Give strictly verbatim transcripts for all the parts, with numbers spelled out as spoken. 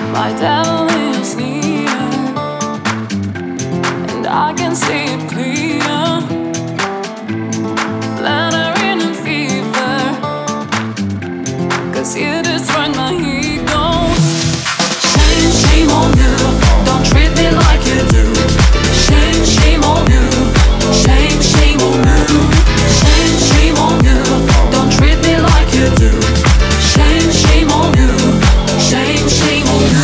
My devil is near, and I can see it clear. Fluttering in fever, 'cause you destroyed my ego. Shame, shame on you, don't treat me like you do. Shame, shame on you, shame, shame on you. Shame, shame on you, don't treat me like you do. Shame, shame on you, shame, shame on you.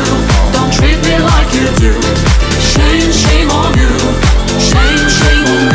Shame, shame on you, shame, shame on you.